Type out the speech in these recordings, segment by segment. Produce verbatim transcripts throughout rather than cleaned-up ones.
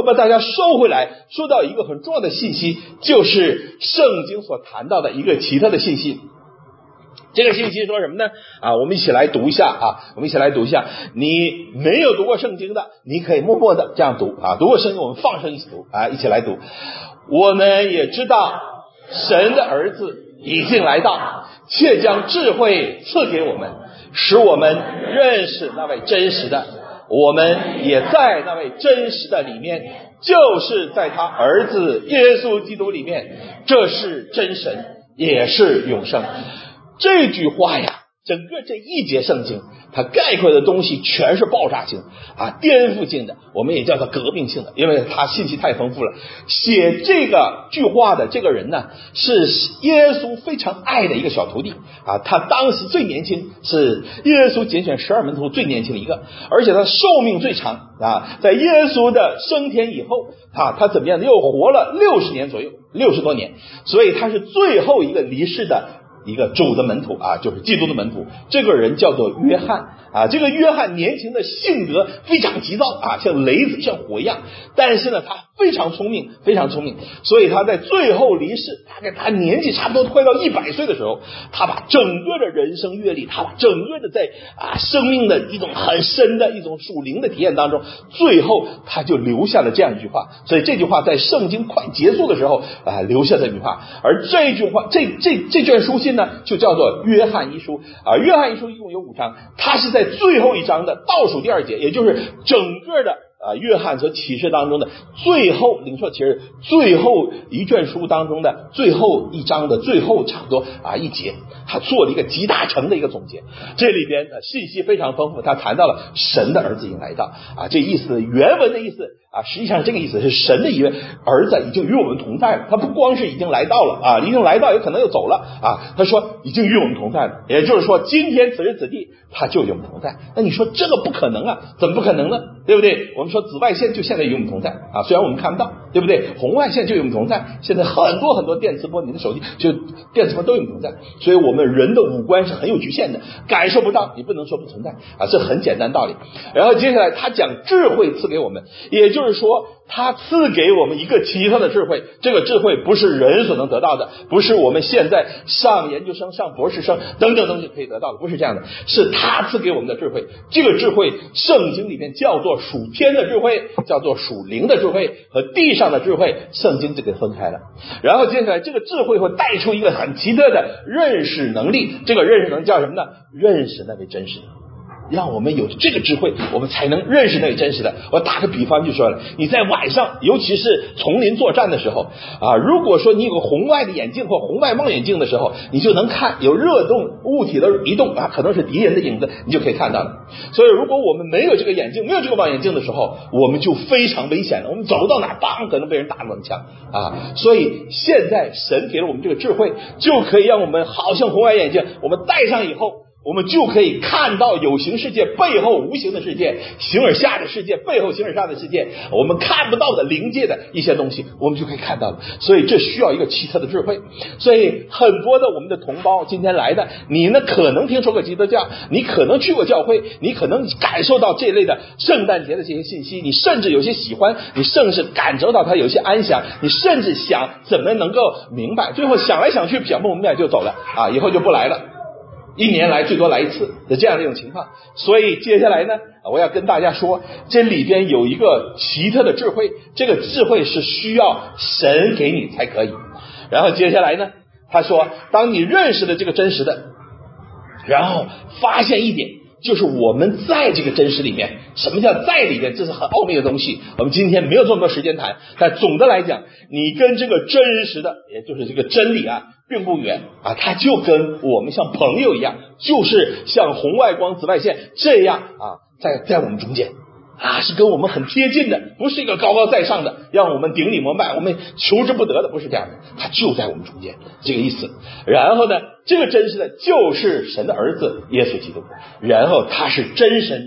把大家收回来，说到一个很重要的信息，就是圣经所谈到的一个奇特的信息。这个信息说什么呢？啊，我们一起来读一下啊，我们一起来读一下。你没有读过圣经的，你可以默默的这样读啊。读过圣经，我们放声一起读啊，一起来读。我们也知道，神的儿子已经来到，却将智慧赐给我们，使我们认识那位真实的。我们也在那位真实的里面，就是在他儿子耶稣基督里面，这是真神，也是永生。这句话呀，整个这一节圣经，它概括的东西全是爆炸性啊，颠覆性的，我们也叫它革命性的，因为它信息太丰富了。写这个句话的这个人呢，是耶稣非常爱的一个小徒弟啊，他当时最年轻，是耶稣拣选十二门徒最年轻的一个，而且他寿命最长啊，在耶稣的升天以后啊，他怎么样又活了六十年左右，六十多年，所以他是最后一个离世的一个主的门徒啊，就是基督的门徒。这个人叫做约翰啊，这个约翰年轻的性格非常急躁啊，像雷子像火一样，但是呢他非常聪明，非常聪明，所以他在最后离世，大概他年纪差不多快到一百岁的时候，他把整个的人生阅历，他把整个的在啊生命的一种很深的一种属灵的体验当中，最后他就留下了这样一句话。所以这句话在圣经快结束的时候啊留下这句话，而这句话这这这卷书信呢就叫做约翰一书啊。约翰一书一共有五章，它是在最后一章的倒数第二节，也就是整个的啊，约翰所启示当中的最后领受启示最后一卷书当中的最后一章的最后差不多啊一节，他做了一个集大成的一个总结。这里边的信息非常丰富，他谈到了神的儿子已经来到啊，这意思原文的意思啊，实际上这个意思是神的一位儿子已经与我们同在了。他不光是已经来到了啊，已经来到有可能又走了啊，他说已经与我们同在了，也就是说今天此时此地他就与我们同在。那你说这个不可能啊，怎么不可能呢？对不对？我们说紫外线就现在与我们同在啊，虽然我们看不到，对不对？红外线就与我们同在，现在很多很多电磁波，你的手机就电磁波都与我们同在，所以我们人的五官是很有局限的，感受不到，你不能说不存在啊，这很简单道理。然后接下来他讲智慧赐给我们，也就是说他赐给我们一个奇特的智慧，这个智慧不是人所能得到的，不是我们现在上研究生上博士生等等东西可以得到的，不是这样的，是他赐给我们的智慧。这个智慧圣经里面叫做属天的智慧，叫做属灵的智慧和地上的智慧，圣经这个分开了。然后接下来这个智慧会带出一个很奇特的认识能力，这个认识能力叫什么呢？认识那位真实的，让我们有这个智慧，我们才能认识那个真实的。我打个比方就说了，你在晚上尤其是丛林作战的时候啊，如果说你有个红外的眼镜或红外望远镜的时候，你就能看有热动物体的移动啊，可能是敌人的影子，你就可以看到了。所以如果我们没有这个眼镜，没有这个望远镜的时候，我们就非常危险了，我们走到哪当可能被人打冷枪啊。所以现在神给了我们这个智慧，就可以让我们好像红外眼镜，我们戴上以后，我们就可以看到有形世界背后无形的世界，形而下的世界背后形而上的世界，我们看不到的灵界的一些东西，我们就可以看到了。所以这需要一个奇特的智慧。所以很多的我们的同胞今天来的，你呢可能听说过基督教，你可能去过教会，你可能感受到这类的圣诞节的这些信息，你甚至有些喜欢，你甚至感受到它有些安详，你甚至想怎么能够明白，最后想来想去想不明白就走了啊，以后就不来了，一年来最多来一次的这样的一种情况。所以接下来呢，我要跟大家说，这里边有一个奇特的智慧，这个智慧是需要神给你才可以。然后接下来呢，他说当你认识了这个真实的，然后发现一点，就是我们在这个真实里面，什么叫在里面，这是很奥秘的东西，我们今天没有这么多时间谈，但总的来讲，你跟这个真实的，也就是这个真理啊并不远啊，它就跟我们像朋友一样，就是像红外光紫外线这样啊，在在我们中间啊，是跟我们很贴近的，不是一个高高在上的让我们顶礼膜拜我们求之不得的，不是这样的，它就在我们中间，这个意思。然后呢，这个真实的就是神的儿子耶稣基督，然后他是真神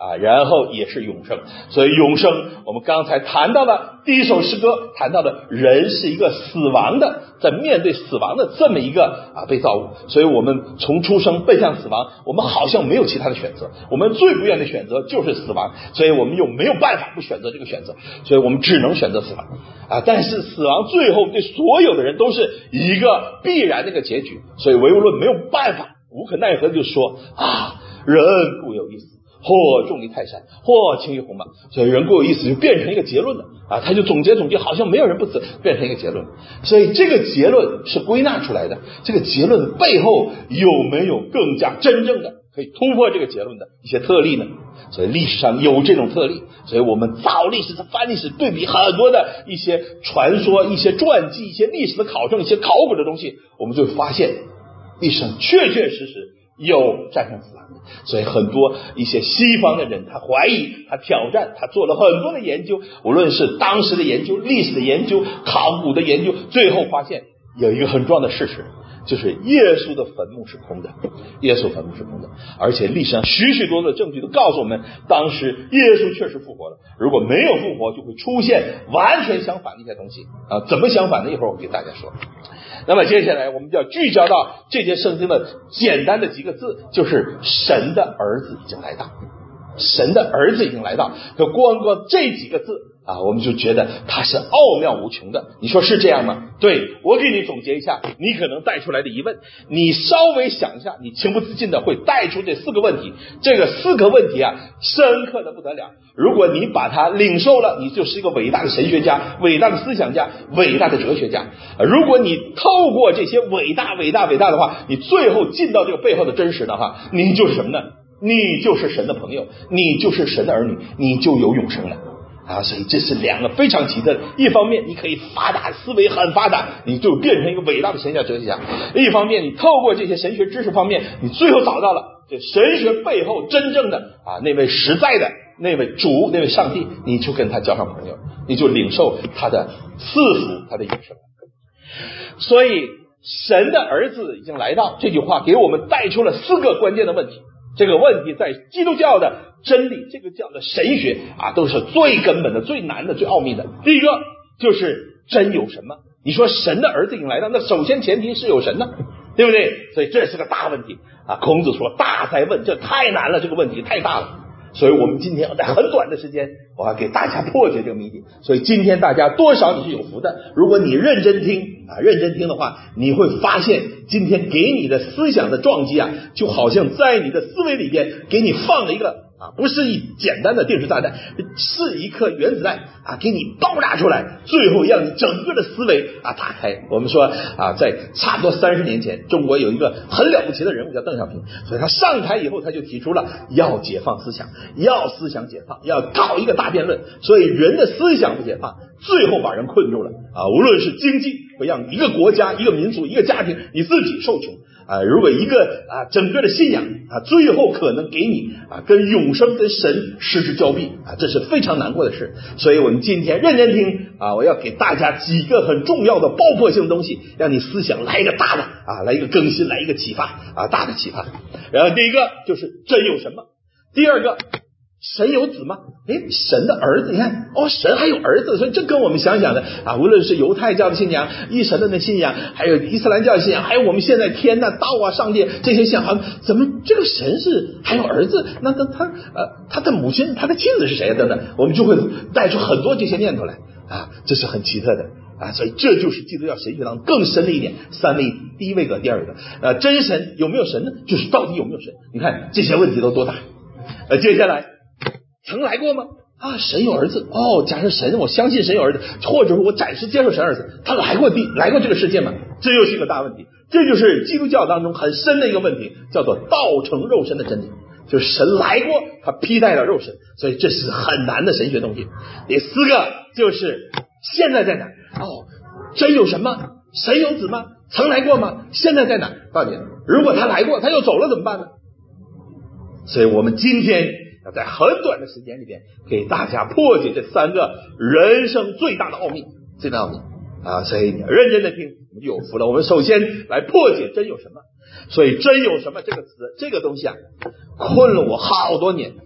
啊，然后也是永生。所以永生我们刚才谈到了第一首诗歌，谈到的人是一个死亡的，在面对死亡的这么一个啊被造物。所以我们从出生奔向死亡，我们好像没有其他的选择，我们最不愿的选择就是死亡，所以我们又没有办法不选择这个选择，所以我们只能选择死亡啊。但是死亡最后对所有的人都是一个必然的一个结局，所以唯物论没有办法，无可奈何的就说啊，人固有一死，或重于泰山，或轻于鸿毛，所以人固有一死就变成一个结论了啊，他就总结总结，好像没有人不死，变成一个结论。所以这个结论是归纳出来的，这个结论背后有没有更加真正的可以突破这个结论的一些特例呢？所以历史上有这种特例，所以我们造历史、翻历史，对比很多的一些传说、一些传记、一些历史的考证、一些考古的东西，我们就发现历史上确确实实有战胜死亡的。所以很多一些西方的人，他怀疑，他挑战，他做了很多的研究，无论是当时的研究、历史的研究、考古的研究，最后发现有一个很重要的事实，就是耶稣的坟墓是空的，耶稣坟墓是空的，而且历史上许许多多的证据都告诉我们，当时耶稣确实复活了。如果没有复活，就会出现完全相反的一些东西啊，怎么相反呢？一会儿我给大家说。那么接下来我们就要聚焦到这节圣经的简单的几个字，就是神的儿子已经来到，神的儿子已经来到，就光光这几个字啊，我们就觉得它是奥妙无穷的。你说是这样吗？对，我给你总结一下你可能带出来的疑问，你稍微想一下，你情不自禁的会带出这四个问题。这个四个问题啊，深刻的不得了，如果你把它领受了，你就是一个伟大的神学家、伟大的思想家、伟大的哲学家。如果你透过这些伟大伟大伟大的话，你最后进到这个背后的真实的话，你就是什么呢？你就是神的朋友，你就是神的儿女，你就有永生了啊！所以这是两个非常奇特的，一方面你可以发达，思维很发达，你就变成一个伟大的神学哲学家；一方面你透过这些神学知识方面，你最后找到了这神学背后真正的啊那位实在的那位主，那位上帝，你就跟他交上朋友，你就领受他的赐福，他的永生。所以神的儿子已经来到这句话给我们带出了四个关键的问题。这个问题在基督教的真理，这个叫做神学啊，都是最根本的、最难的、最奥秘的。第一个就是真有什么？你说神的儿子已经来到，那首先前提是有神呢，对不对？所以这是个大问题啊。孔子说大哉问，这太难了，这个问题太大了。所以我们今天要在很短的时间，我要给大家破解这个谜底。所以今天大家多少你是有福的，如果你认真听啊，认真听的话，你会发现今天给你的思想的撞击啊，就好像在你的思维里边给你放了一个啊，不是一简单的定时炸弹，是一颗原子弹啊，给你爆炸出来，最后让你整个的思维啊打开。我们说啊，在差不多三十年前，中国有一个很了不起的人物叫邓小平，所以他上台以后，他就提出了要解放思想，要思想解放，要搞一个大辩论。所以人的思想不解放，最后把人困住了啊！无论是经济会让一个国家、一个民族、一个家庭你自己受穷啊，如果一个啊整个的信仰啊，最后可能给你啊跟永生跟神失之交臂啊，这是非常难过的事。所以我们今天认真听啊，我要给大家几个很重要的爆破性的东西，让你思想来一个大的啊，来一个更新，来一个启发啊，大的启发。然后第一个就是真有什么，第二个神有子吗？诶，神的儿子，你看哦，神还有儿子，所以这跟我们想想的啊，无论是犹太教的信仰、一神论的信仰，还有伊斯兰教的信仰，还有我们现在天呐、道啊、上帝这些信仰，怎么这个神是还有儿子？那那他呃他的母亲、他的妻子是谁等等，我们就会带出很多这些念头来啊，这是很奇特的啊，所以这就是基督教神学当中更深的一点，三位第一位格，第二个呃真神有没有神呢？就是到底有没有神？你看这些问题都多大？呃，接下来。曾来过吗？啊，神有儿子哦。假设神，我相信神有儿子，或者说我暂时接受神儿子，他来过地，来过这个世界吗？这又是一个大问题。这就是基督教当中很深的一个问题，叫做道成肉身的真理，就是神来过，他披戴了肉身，所以这是很难的神学东西。第四个就是现在在哪？哦，真有什么？神有子吗？曾来过吗？现在在哪？告诉你，如果他来过，他又走了怎么办呢？所以我们今天要在很短的时间里边给大家破解这三个人生最大的奥秘，最大的奥秘啊！所以你要认真的听，你就有福了。我们首先来破解真有什么。所以真有什么这个词，这个东西啊，困了我好多年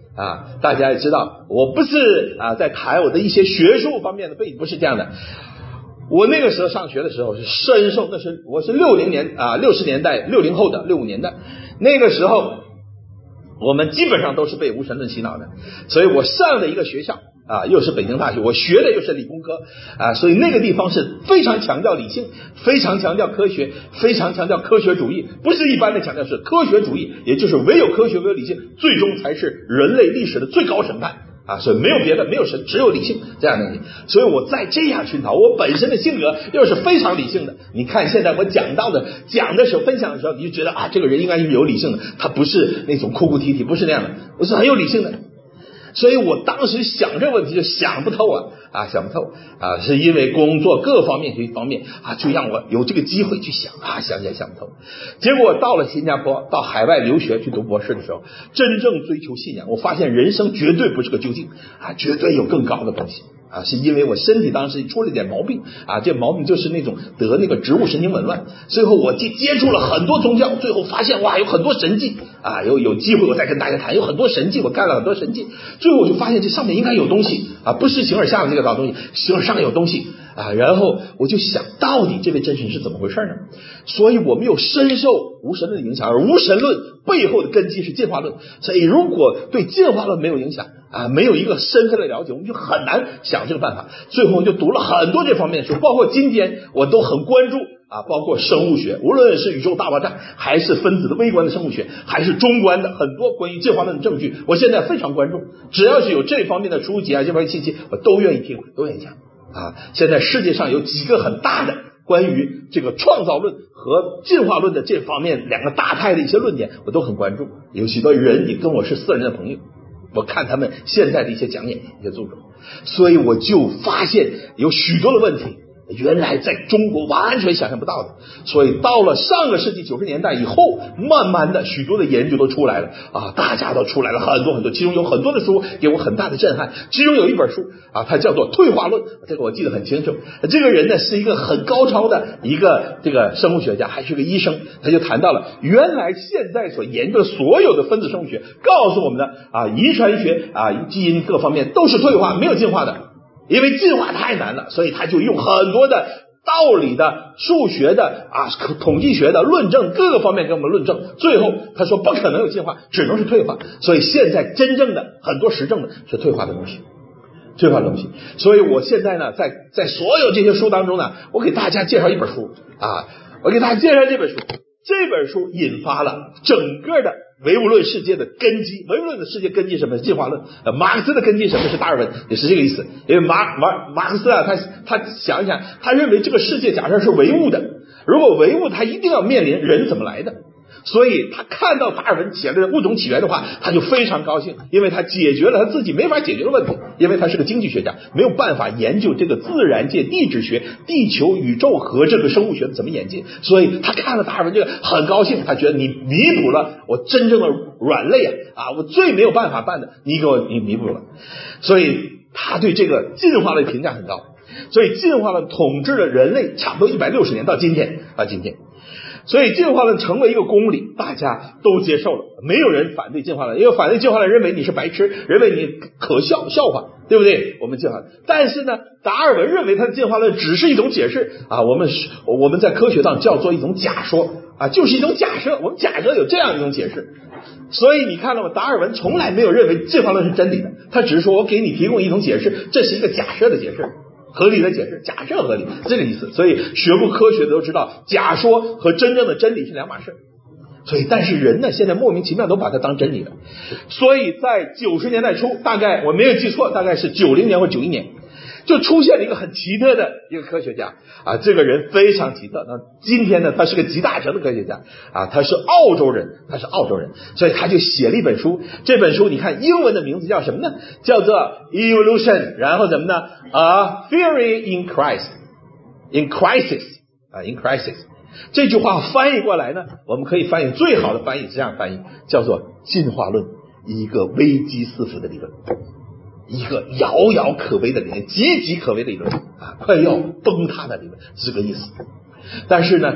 啊，大家也知道，我不是啊在谈我的一些学术方面的背景，不是这样的。我那个时候上学的时候是深受，那是我是六零年啊六十年代六零后的六五年的，那个时候我们基本上都是被无神论洗脑的，所以我上的一个学校啊，又是北京大学，我学的又是理工科啊，所以那个地方是非常强调理性，非常强调科学，非常强调科学主义，不是一般的强调，是科学主义，也就是唯有科学，唯有理性，最终才是人类历史的最高审判啊！所以没有别的，没有神，只有理性这样的东西。所以我在这样熏陶，我本身的性格又是非常理性的。你看现在我讲到的讲的时候，分享的时候，你就觉得啊，这个人应该是有理性的，他不是那种哭哭啼啼，不是那样的，我是很有理性的。所以我当时想这个问题就想不透啊啊想不透啊，是因为工作各方面这一方面啊，就让我有这个机会去想啊，想起来想不透。结果到了新加坡，到海外留学去读博士的时候，真正追求信仰，我发现人生绝对不是个究竟啊，绝对有更高的东西啊，是因为我身体当时出了点毛病啊，这毛病就是那种得那个植物神经紊乱。最后我接接触了很多宗教，最后发现哇，有很多神迹啊，有有机会我再跟大家谈，有很多神迹，我干了很多神迹。最后我就发现这上面应该有东西啊，不是形而下的这个老东西，形而上有东西啊。然后我就想，到底这位真神是怎么回事呢？所以我们又深受无神论的影响，而无神论背后的根基是进化论。所以如果对进化论没有影响啊，没有一个深刻的了解，我们就很难想这个办法。最后我就读了很多这方面的书，包括今天我都很关注啊，包括生物学，无论是宇宙大爆炸，还是分子的微观的生物学，还是中观的很多关于进化论的证据，我现在非常关注。只要是有这方面的书籍啊，这方面信息，我都愿意听，都愿意讲啊。现在世界上有几个很大的关于这个创造论和进化论的这方面两个大派的一些论点，我都很关注。有许多人也跟我是私人的朋友，我看他们现在的一些讲演一些著作，所以我就发现有许多的问题原来在中国完全想象不到的。所以到了上个世纪九十年代以后，慢慢的许多的研究都出来了啊，大家都出来了很多很多，其中有很多的书给我很大的震撼。其中有一本书啊，它叫做《退化论》，这个我记得很清楚。这个人呢是一个很高超的一个这个生物学家，还是个医生，他就谈到了原来现在所研究的所有的分子生物学告诉我们的啊，遗传学啊，基因各方面都是退化，没有进化的。因为进化太难了，所以他就用很多的道理的、数学的啊、统计学的论证，各个方面给我们论证。最后他说不可能有进化，只能是退化。所以现在真正的很多实证的是退化的东西，退化的东西。所以我现在呢，在在所有这些书当中呢，我给大家介绍一本书啊，我给大家介绍这本书。这本书引发了整个的唯物论世界的根基。唯物论的世界根基什么？是进化论。呃，马克思的根基什么？是达尔文，也是这个意思。因为马马马克思啊，他他想一想，他认为这个世界假设是唯物的，如果唯物，他一定要面临人怎么来的。所以他看到达尔文写的物种起源的话，他就非常高兴，因为他解决了他自己没法解决的问题。因为他是个经济学家，没有办法研究这个自然界地质学、地球宇宙和这个生物学怎么演进，所以他看了达尔文这个很高兴，他觉得你弥补了我真正的软肋啊啊，我最没有办法办的，你给我你弥补了。所以他对这个进化论评价很高，所以进化论统治了人类差不多一百六十年到今天啊，今天。所以进化论成为一个公理，大家都接受了，没有人反对进化论，因为反对进化论认为你是白痴，认为你可笑笑话，对不对？我们进化论，但是呢，达尔文认为他的进化论只是一种解释啊，我们我们在科学上叫做一种假说啊，就是一种假设，我们假设有这样一种解释。所以你看到吗？达尔文从来没有认为进化论是真理的，他只是说我给你提供一种解释，这是一个假设的解释。合理的解释，假设合理，这个意思。所以学过科学的都知道，假说和真正的真理是两码事。所以但是人呢，现在莫名其妙都把它当真理了。所以在九十年代初，大概我没有记错，大概是九零年或九一年，就出现了一个很奇特的一个科学家啊，这个人非常奇特。那今天呢，他是个集大成的科学家啊，他是澳洲人，他是澳洲人，所以他就写了一本书。这本书你看英文的名字叫什么呢？叫做 Evolution， 然后什么呢？啊 ，Theory in Crisis，in Crisis 啊 ，in Crisis。这句话翻译过来呢，我们可以翻译最好的翻译是这样翻译，叫做进化论，一个危机四伏的理论。一个遥遥可危的理论，岌岌可危的理论啊，快要崩塌的理论，是这个意思。但是呢，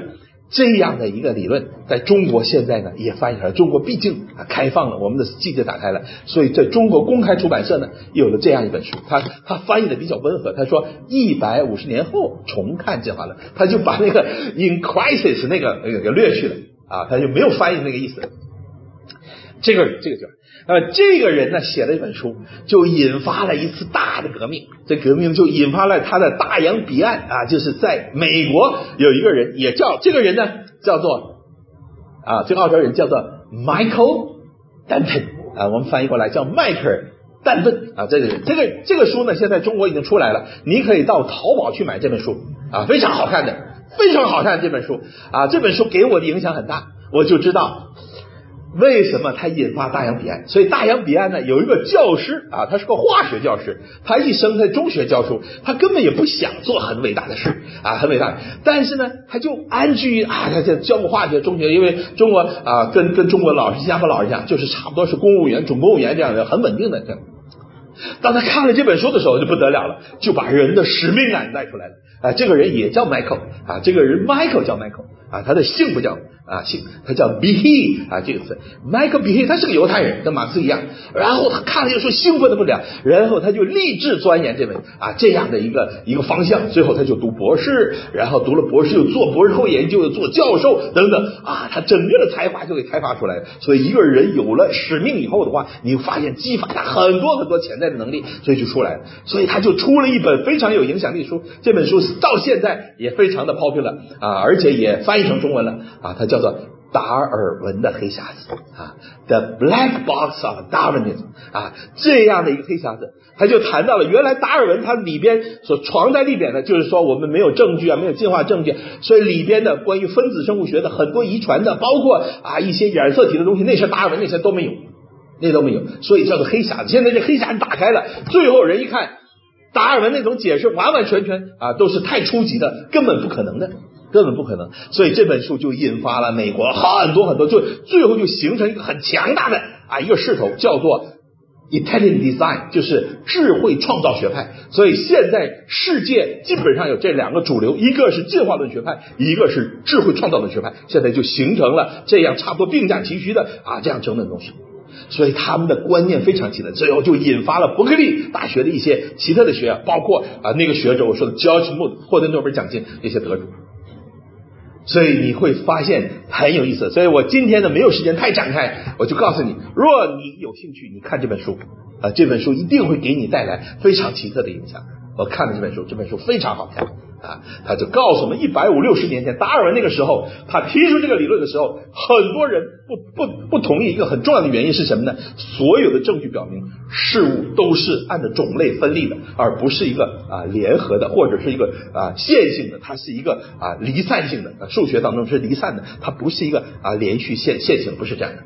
这样的一个理论在中国现在呢也翻译出来，中国毕竟啊开放了，我们的季节打开了，所以在中国公开出版社呢有了这样一本书，他他翻译的比较温和，他说一百五十年后重看就好了，他就把那个 in crisis 那个给略去了啊，他就没有翻译那个意思。这个这个就呃这个人呢写了一本书，就引发了一次大的革命，这革命就引发了他的大洋彼岸啊，就是在美国有一个人也叫这个人呢叫做啊这个澳洲人叫做 Michael Denton 啊，我们翻译过来叫迈克尔但顿啊，这个人这个这个书呢现在中国已经出来了，你可以到淘宝去买这本书啊，非常好看的非常好看的这本书啊，这本书给我的影响很大，我就知道为什么他引发大洋彼岸。所以大洋彼岸呢有一个教师啊，他是个化学教师，他一生在中学教书，他根本也不想做很伟大的事啊，很伟大，但是呢他就安居于啊，他就教过化学中学，因为中国啊跟跟中国老师新加坡老师一样，就是差不多是公务员准公务员这样的很稳定的这样。当他看了这本书的时候就不得了了，就把人的使命感带出来了啊！这个人也叫 Michael 啊，这个人 Michael 叫 Michael 啊，他的姓不叫啊姓，他叫 Behe 啊，这个词 Michael Behe， 他是个犹太人，跟马克思一样。然后他看了就说兴奋的不了，然后他就立志钻研这本啊这样的一个一个方向，最后他就读博士，然后读了博士又做博士后研究，又做教授等等啊，他整个的才华就给开发出来了。所以一个人有了使命以后的话，你发现激发他很多很多潜在的能力，所以就出来了。所以他就出了一本非常有影响力的书，这本书到现在也非常的 popular 啊，而且也翻译成中文了啊，它叫做达尔文的黑匣子啊 ，The Black Box of Darwinism 啊，这样的一个黑匣子，他就谈到了原来达尔文他里边所藏在里边的，就是说我们没有证据啊，没有进化证据，所以里边的关于分子生物学的很多遗传的，包括啊一些染色体的东西，那些达尔文那些都没有，那都没有，所以叫做黑匣子。现在这黑匣子打开了，最后人一看，达尔文那种解释完完全全啊都是太初级的，根本不可能的。根本不可能，所以这本书就引发了美国很多很多，就最后就形成一个很强大的啊一个势头，叫做 Intelligent Design， 就是智慧创造学派。所以现在世界基本上有这两个主流，一个是进化论学派，一个是智慧创造论学派，现在就形成了这样差不多并驾齐驱的啊这样整整东西。所以他们的观念非常奇特，最后就引发了伯克利大学的一些奇特的学包括啊那个学者我说的 George Moon 获得诺贝尔奖金这些得主。所以你会发现很有意思，所以我今天呢没有时间太展开，我就告诉你，若你有兴趣，你看这本书啊，这本书一定会给你带来非常奇特的影响。我看了这本书，这本书非常好看啊，他就告诉我们一百五六十年前达尔文那个时候他提出这个理论的时候，很多人不不不同意，一个很重要的原因是什么呢？所有的证据表明事物都是按照种类分立的，而不是一个啊联合的或者是一个啊线性的，它是一个啊离散性的，啊数学当中是离散的，它不是一个啊连续线线性，不是这样的。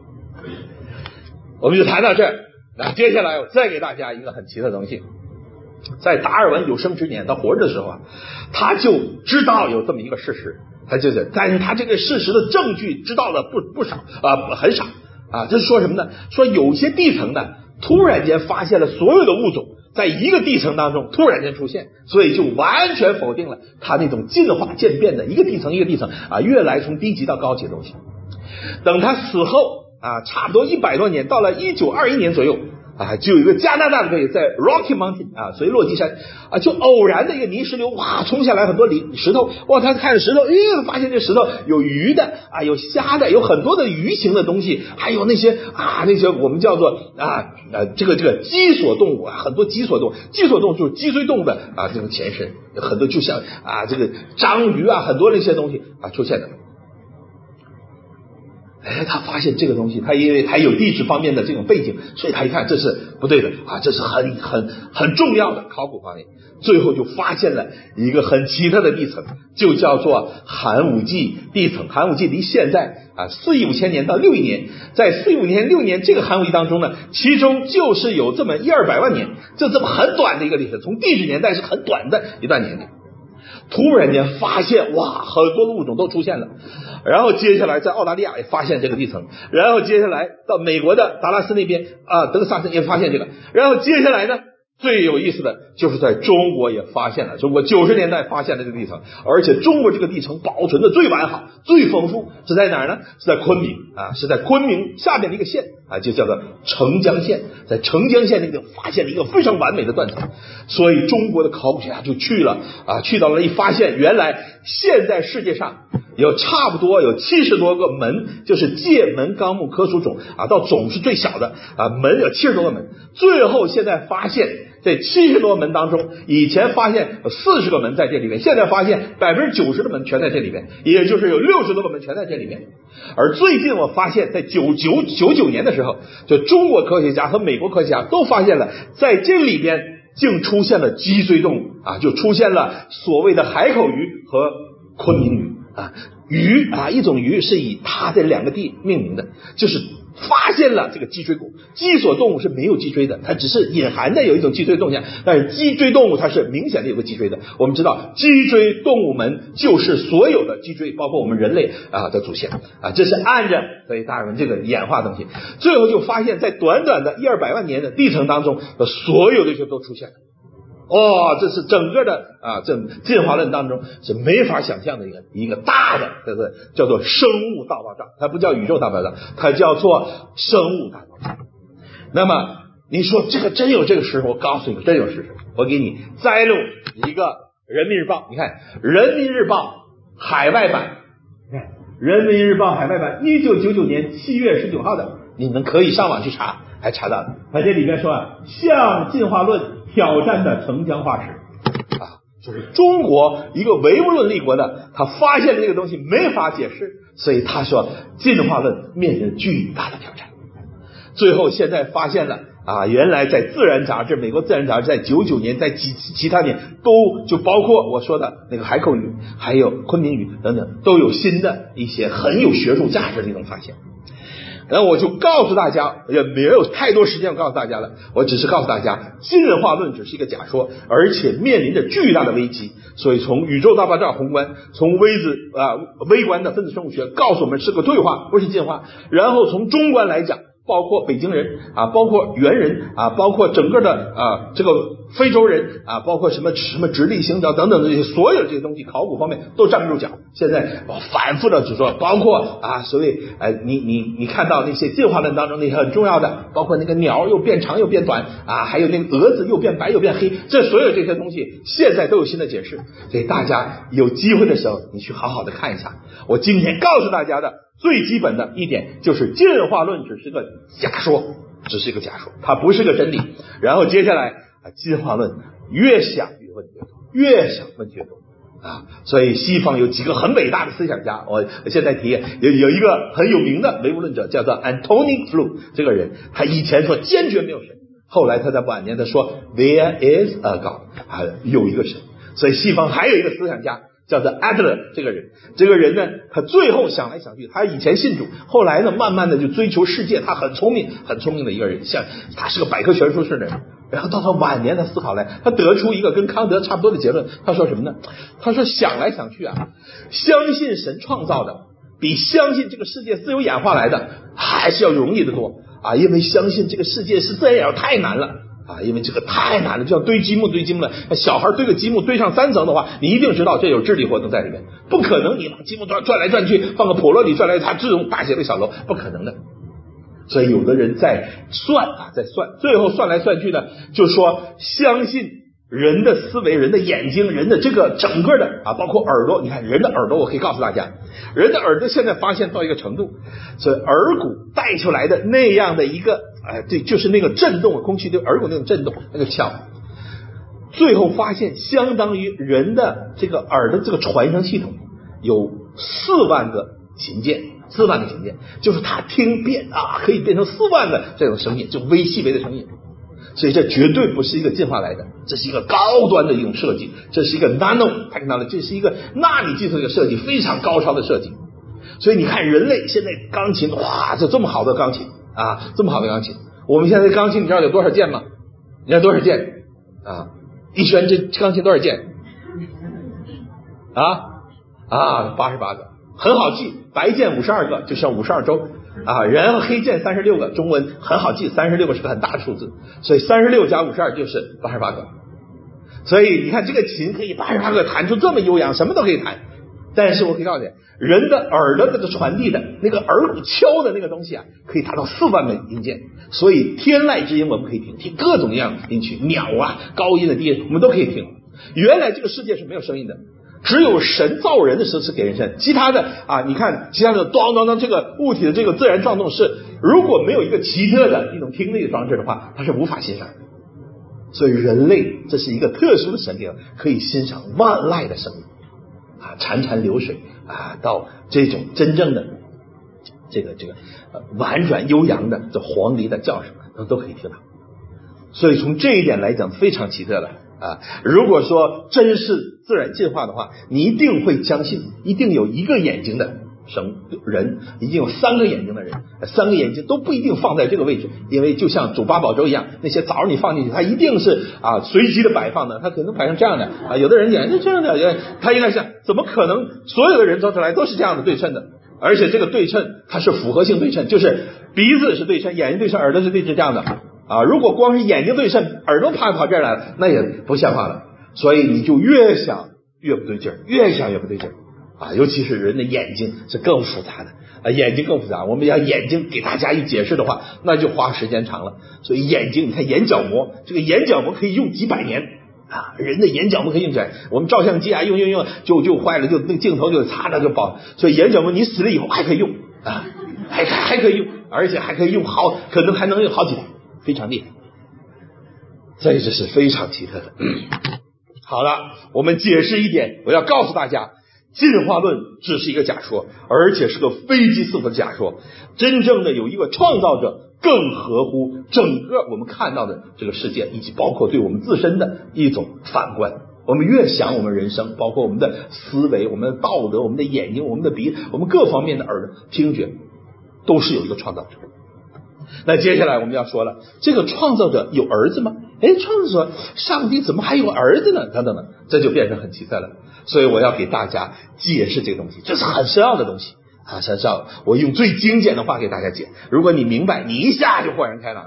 我们就谈到这儿，那接下来我再给大家一个很奇特的东西。在达尔文有生之年，他活着的时候啊，他就知道有这么一个事实，他就是，但是他这个事实的证据知道的不不少啊，很少啊。这是说什么呢？说有些地层呢，突然间发现了所有的物种在一个地层当中突然间出现，所以就完全否定了他那种进化渐变的一个地层一个地层啊，越来从低级到高级的东西。等他死后啊，差不多一百多年，到了一九二一年左右。啊，就有一个加拿大的在 Rocky Mountain 啊，所以落基山啊，就偶然的一个泥石流，哇，冲下来很多泥石头，哇，他看石头，咦，发现这石头有鱼的啊，有虾的，有很多的鱼形的东西，还有那些啊那些我们叫做啊呃这个这个脊索动物啊，很多脊索动物，脊索动物就是脊椎动物的啊这种前身，有很多就像啊这个章鱼啊，很多那些东西啊出现的。哎，他发现这个东西，他因为他有地质方面的这种背景，所以他一看这是不对的啊，这是很很很重要的考古方面。最后就发现了一个很奇特的地层，就叫做寒武纪地层。寒武纪离现在啊四亿五千年到六亿年，在四亿五年六年这个寒武纪当中呢，其中就是有这么一二百万年，就这么很短的一个历史，从地质年代是很短的一段年龄。突然间发现哇，很多的物种都出现了，然后接下来在澳大利亚也发现这个地层，然后接下来到美国的达拉斯那边啊德克萨斯也发现这个，然后接下来呢最有意思的就是在中国也发现了，中国九十年代发现了这个地层，而且中国这个地层保存的最完好、最丰富，是在哪儿呢？是在昆明啊，是在昆明下面的一个县啊，就叫做澄江县，在澄江县那个发现了一个非常完美的断层，所以中国的考古学家就去了啊，去到了一发现，原来现在世界上有差不多有七十多个门，就是界门纲目科属种啊，到种是最小的啊，门有七十多个门，最后现在发现这七十多门当中，以前发现有四十个门在这里面，现在发现百分之九十的门全在这里面，也就是有六十多个门全在这里面。而最近我发现，在九九九九年的时候，就中国科学家和美国科学家都发现了，在这里边竟出现了脊椎动物啊，就出现了所谓的海口鱼和昆明鱼啊，鱼啊，一种鱼是以它的两个地命名的，就是发现了这个脊椎骨。脊索动物是没有脊椎的，它只是隐含的有一种脊椎动向，但是脊椎动物它是明显的有个脊椎的。我们知道脊椎动物门就是所有的脊椎，包括我们人类啊的祖先啊，这是按着所以大人这个演化东西，最后就发现在短短的一二百万年的地层当中，所有的就都出现了。哦，这是整个的啊，这进化论当中是没法想象的一个一个大的，这个叫做生物大爆炸，它不叫宇宙大爆炸，它叫做生物大爆炸。那么你说这个真有这个事实？我告诉你，真有事实。我给你摘录一个人民日报，你看人民日报海外版，你看人民日报海外版一九九九年七月十九号的，你们可以上网去查，还查到的。它这里边说啊，向进化论挑战的澄江化石啊，就是中国一个唯物论立国的，他发现这个东西没法解释，所以他说进化论面临巨大的挑战。最后现在发现了啊，原来在自然杂志，美国自然杂志在九九年，在其其他年都就包括我说的那个海口鱼，还有昆明鱼等等，都有新的一些很有学术价值的一种发现。然后我就告诉大家，也没有太多时间告诉大家了，我只是告诉大家，进化论只是一个假说，而且面临着巨大的危机。所以从宇宙大爆炸宏观，从微子啊微观的分子生物学告诉我们是个退化，不是进化。然后从中观来讲，包括北京人啊，包括猿人啊，包括整个的啊这个非洲人啊，包括什么什么直立行者等等的这些所有这些东西，考古方面都站不住脚。现在我反复的指说，包括啊所谓呃你你你看到那些进化论当中那些很重要的，包括那个鸟又变长又变短啊，还有那个蛾子又变白又变黑，这所有这些东西现在都有新的解释。所以大家有机会的时候，你去好好的看一下。我今天告诉大家的最基本的一点就是进化论只是个假说，只是一个假说，它不是个真理。然后接下来啊，进化论越想越问题越多，越想问题越多啊。所以西方有几个很伟大的思想家，我现在提有有一个很有名的唯物论者叫做 Antony Flew， 这个人他以前说坚决没有神，后来他在晚年他说 There is a God， 啊，有一个神。所以西方还有一个思想家叫做 Adler， 这个人，这个人呢，他最后想来想去，他以前信主，后来呢，慢慢的就追求世界，他很聪明，很聪明的一个人，像他是个百科全书式的人。然后到他晚年，他思考来，他得出一个跟康德差不多的结论。他说什么呢？他说想来想去啊，相信神创造的，比相信这个世界自由演化来的还是要容易得多啊，因为相信这个世界是自然演化太难了。啊，因为这个太难了，就像堆积木堆积木了。小孩堆个积木堆上三层的话，你一定知道这有智力活动在里面，不可能你把积木转转来转去，放个笸箩里转来，它自动打起了小楼，不可能的。所以有的人在算啊，在算，最后算来算去呢，就说相信人的思维、人的眼睛、人的这个整个的啊，包括耳朵。你看人的耳朵，我可以告诉大家，人的耳朵现在发现到一个程度，所以耳骨带出来的那样的一个，哎，对，就是那个震动，空气对耳骨那种震动，那个腔，最后发现相当于人的这个耳的这个传声系统有四万个琴键，四万个琴键，就是它听变啊，可以变成四万个这种声音，就微细微的声音。所以这绝对不是一个进化来的，这是一个高端的一种设计，这是一个 nano technology， 这是一个纳米技术的设计，非常高超的设计。所以你看人类现在钢琴，哇，这这么好的钢琴啊，这么好的钢琴，我们现在钢琴你知道有多少键吗？你知道多少键啊？一弦这钢琴多少键啊？啊，八十八个，很好记，白键五十二个，就像五十二周啊，然后黑键三十六个，中文很好记，三十六个是个很大的数字，所以三十六加五十二就是八十八个。所以你看这个琴可以八十八个弹出这么悠扬，什么都可以弹。但是我可以告诉你，人的耳朵这个传递的那个耳骨敲的那个东西啊，可以达到四万个音键。所以天籁之音我们可以听，听各种各样的音曲，鸟啊、高音的低音我们都可以听。原来这个世界是没有声音的，只有神造人的时候是给人声，其他的啊，你看其他的咣当当这个物体的这个自然状动是，如果没有一个奇特的一种听力的装置的话，它是无法欣赏的。所以人类这是一个特殊的神灵，可以欣赏万籁的声音啊，潺潺流水啊，到这种真正的这个这个呃婉转悠扬的这黄鹂的叫声都都可以听到。所以从这一点来讲非常奇特了啊！如果说真是自然进化的话，你一定会相信，一定有一个眼睛的生人，一定有三个眼睛的人，三个眼睛都不一定放在这个位置，因为就像煮八宝粥一样，那些枣你放进去，它一定是啊随机的摆放的，它可能摆成这样的啊，有的人眼睛这样的，它应该是怎么可能所有的人做出来都是这样的对称的？而且这个对称它是复合性对称，就是鼻子是对称，眼睛对称，耳朵是对称这样的。啊，如果光是眼睛对称，耳朵跑跑这儿来了，那也不像话了。所以你就越想越不对劲儿，越想越不对劲儿啊！尤其是人的眼睛是更复杂的啊，眼睛更复杂。我们要眼睛给大家一解释的话，那就花时间长了。所以眼睛，你看眼角膜，这个眼角膜可以用几百年啊，人的眼角膜可以用起来。我们照相机啊，用用用就就坏了，就那个镜头就擦着就爆。所以眼角膜你死了以后还可以用啊，还还可以用，而且还可以用好，可能还能用好几代。非常厉害，所以这是非常奇特的。好了，我们解释一点，我要告诉大家，进化论只是一个假说，而且是个非基四伏的假说。真正的有一个创造者，更合乎整个我们看到的这个世界，以及包括对我们自身的一种反观。我们越想我们人生，包括我们的思维、我们的道德、我们的眼睛、我们的鼻、我们各方面的耳朵、听觉，都是有一个创造者。那接下来我们要说了，这个创造者有儿子吗？哎，创造者上帝怎么还有儿子呢？等等的，这就变成很奇特了。所以我要给大家解释这个东西，这是很深奥的东西啊，很深奥。我用最精简的话给大家解，如果你明白，你一下就豁然开朗。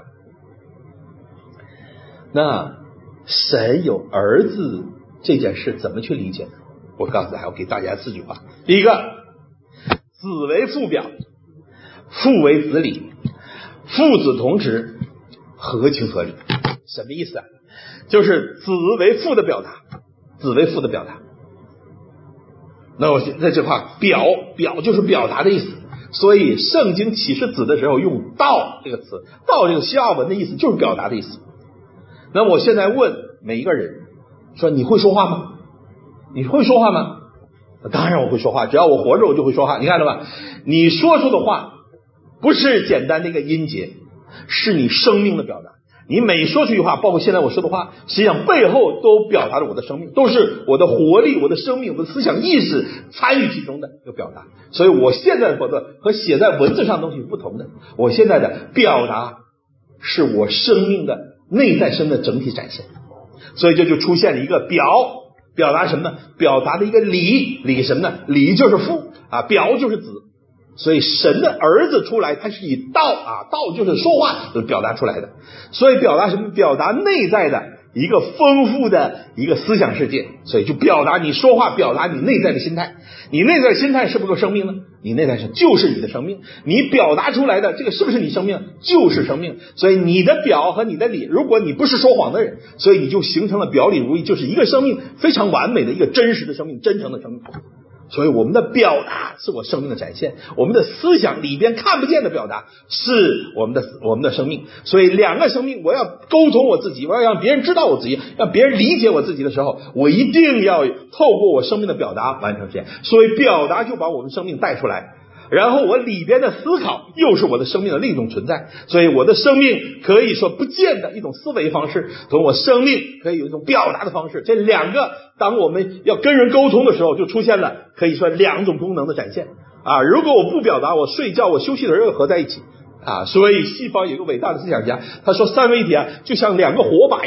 那神有儿子这件事怎么去理解呢？我告诉大家，我给大家四句话。第一个，子为父表，父为子理，父子同职，合情合理。什么意思啊？就是子为父的表达，子为父的表达。那我这句话表表就是表达的意思，所以圣经启示子的时候用道这个词，道这个希腊文的意思就是表达的意思。那我现在问每一个人说，你会说话吗？你会说话吗？当然我会说话，只要我活着我就会说话。你看到吧，你说出的话不是简单的一个音节，是你生命的表达。你每说出一句话，包括现在我说的话，实际上背后都表达了我的生命，都是我的活力、我的生命、我的思想意识参与其中的一个表达。所以我现在的活动和写在文字上的东西是不同的，我现在的表达是我生命的内在生的整体展现。所以这就出现了一个表，表达什么呢？表达的一个理，理什么呢？理就是父啊，表就是子。所以神的儿子出来，他是以道啊，道就是说话就表达出来的。所以表达什么？表达内在的一个丰富的一个思想世界。所以就表达你说话，表达你内在的心态。你内在的心态是不是生命呢？你内在是就是你的生命。你表达出来的这个是不是你生命？就是生命。所以你的表和你的里，如果你不是说谎的人，所以你就形成了表里如一，就是一个生命非常完美的一个真实的生命，真诚的生命。所以我们的表达是我生命的展现，我们的思想里边看不见的表达是我们的我们的生命。所以两个生命，我要沟通我自己，我要让别人知道我自己，让别人理解我自己的时候，我一定要透过我生命的表达完成这样。所以表达就把我们生命带出来，然后我里边的思考又是我的生命的另一种存在。所以我的生命可以说不见的一种思维方式，和我生命可以有一种表达的方式，这两个当我们要跟人沟通的时候，就出现了可以说两种功能的展现啊。如果我不表达，我睡觉我休息的人合在一起啊。所以西方有一个伟大的思想家，他说三位一体啊，就像两个火把一样，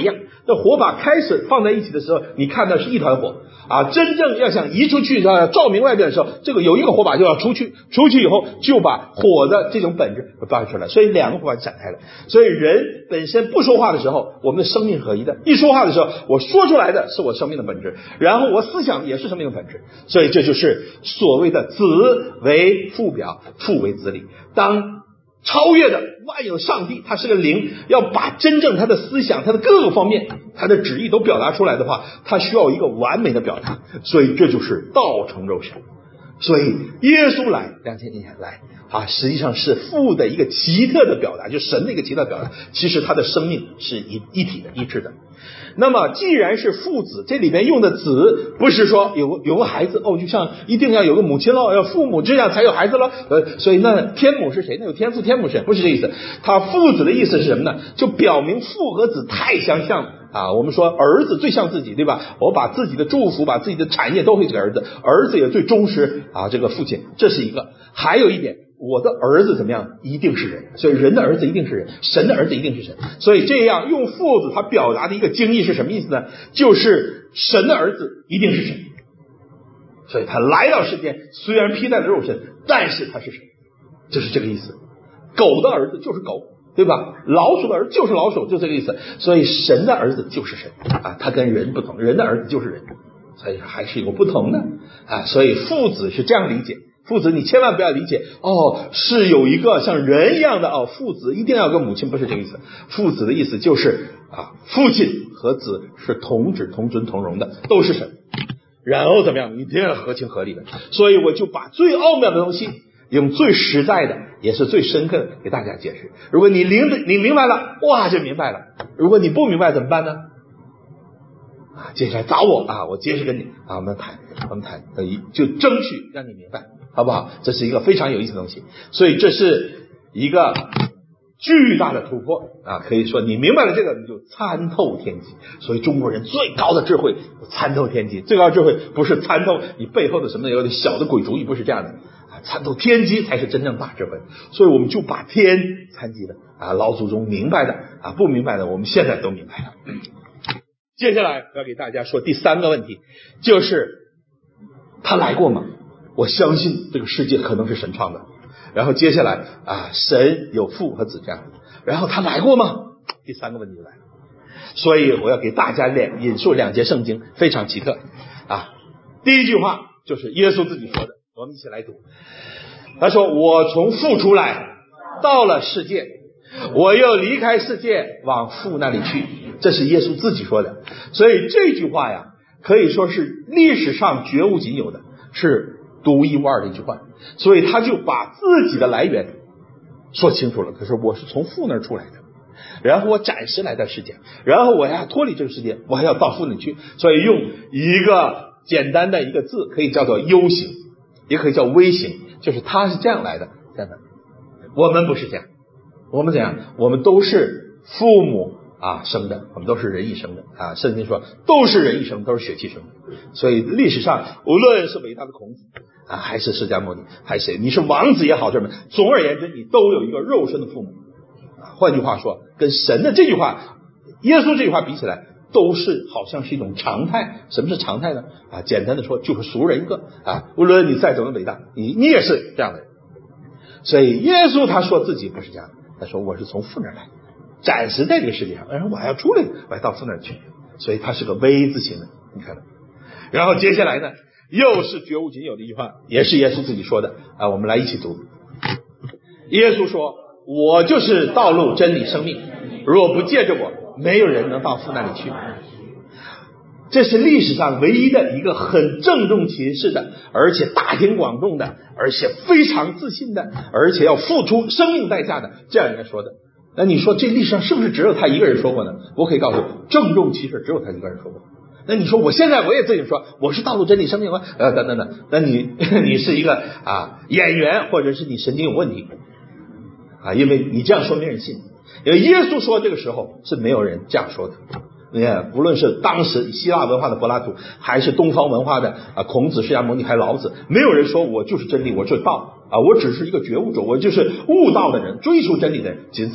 这火把开始放在一起的时候，你看到是一团火啊，真正要想移出去啊，照明外边的时候，这个有一个火把就要出去，出去以后就把火的这种本质发出来，所以两个火把展开了。所以人本身不说话的时候，我们的生命合一的；一说话的时候，我说出来的是我生命的本质，然后我思想也是生命的本质。所以这就是所谓的子为父表，父为子理。当超越的万有上帝，他是个灵，要把真正他的思想，他的各个方面，他的旨意都表达出来的话，他需要一个完美的表达。所以这就是道成肉身。所以耶稣来两千年前来啊，实际上是父的一个奇特的表达，就神的一个奇特的表达。其实他的生命是一一体的、一致的。那么既然是父子，这里面用的子不是说有有个孩子哦，就像一定要有个母亲了，要父母这样才有孩子了。呃，所以那天母是谁？那有天父天母是谁？不是这意思。他父子的意思是什么呢？就表明父和子太相像了啊。我们说儿子最像自己，对吧？我把自己的祝福，把自己的产业都会给儿子，儿子也最忠实啊，这个父亲，这是一个。还有一点，我的儿子怎么样？一定是人，所以人的儿子一定是人，神的儿子一定是神。所以这样用父子，他表达的一个经义是什么意思呢？就是神的儿子一定是神，所以他来到世间，虽然披戴了肉身，但是他是神，就是这个意思。狗的儿子就是狗，对吧？老鼠的儿子就是老鼠，就这个意思。所以神的儿子就是神啊，他跟人不同，人的儿子就是人，所以还是有不同的啊。所以父子是这样理解。父子你千万不要理解哦，是有一个像人一样的哦，父子一定要跟母亲，不是这个意思。父子的意思就是啊，父亲和子是同指同尊同荣的，都是神。然后怎么样？一定要合情合理的。所以我就把最奥妙的东西，用最实在的，也是最深刻的给大家解释。如果你灵的你明白了，哇，就明白了。如果你不明白怎么办呢？啊，接下来找我啊，我接着跟你啊，我们谈，我们谈，就争取让你明白，好不好？这是一个非常有意思的东西，所以这是一个巨大的突破啊！可以说你明白了这个，你就参透天机。所以中国人最高的智慧，参透天机。最高的智慧不是参透你背后的什么有点小的鬼主意，不是这样的啊！参透天机才是真正大智慧。所以我们就把天参机的啊，老祖宗明白的啊，不明白的，我们现在都明白了。接下来要给大家说第三个问题，就是他来过吗？我相信这个世界可能是神创的。然后接下来啊，神有父和子这样，然后他来过吗？第三个问题就来了。所以我要给大家两引述两节圣经，非常奇特啊。第一句话就是耶稣自己说的，我们一起来读。他说：“我从父出来，到了世界，我又离开世界，往父那里去。”这是耶稣自己说的。所以这句话呀，可以说是历史上绝无仅有的，是独一无二的一句话。所以他就把自己的来源说清楚了。可是我是从父那儿出来的，然后我暂时来到世界，然后我还要脱离这个世界，我还要到父那里去。所以用一个简单的一个字，可以叫做 U 型，也可以叫微型，就是他是这样来的，这样的。我们不是这样，我们怎样？我们都是父母啊生的，我们都是人一生的啊。圣经说都是人一生，都是血气生的。所以历史上无论是伟大的孔子啊，还是释迦牟尼，还是谁，你是王子也好，什么，总而言之，你都有一个肉身的父母啊。换句话说，跟神的这句话，耶稣这句话比起来，都是好像是一种常态。什么是常态呢？啊，简单的说，就是俗人一个啊。无论你再怎么伟大，你你也是这样的人。所以耶稣他说自己不是这样，他说我是从父那儿来，暂时在这个世界上，然后我还要出来，我还到父那儿去。所以他是个 V 字形的，你看到。然后接下来呢，又是绝无仅有的一句话，也是耶稣自己说的啊，我们来一起读。耶稣说：“我就是道路、真理、生命，若不借着我，没有人能到父那里去。”这是历史上唯一的一个很郑重其事的，而且大庭广众的，而且非常自信的，而且要付出生命代价的这样一个说的。那你说这历史上是不是只有他一个人说过呢？我可以告诉你，郑重其事只有他一个人说过。那你说我现在我也自己说我是道路、真理、生命吗？呃，等等等，那你你是一个啊演员，或者是你神经有问题啊，因为你这样说没人信。因为耶稣说这个时候是没有人这样说的。你看，无论是当时希腊文化的柏拉图，还是东方文化的啊孔子、释迦牟尼，还有老子，没有人说我就是真理，我就是道啊，我只是一个觉悟者，我就是悟道的人，追求真理的人，仅此而已。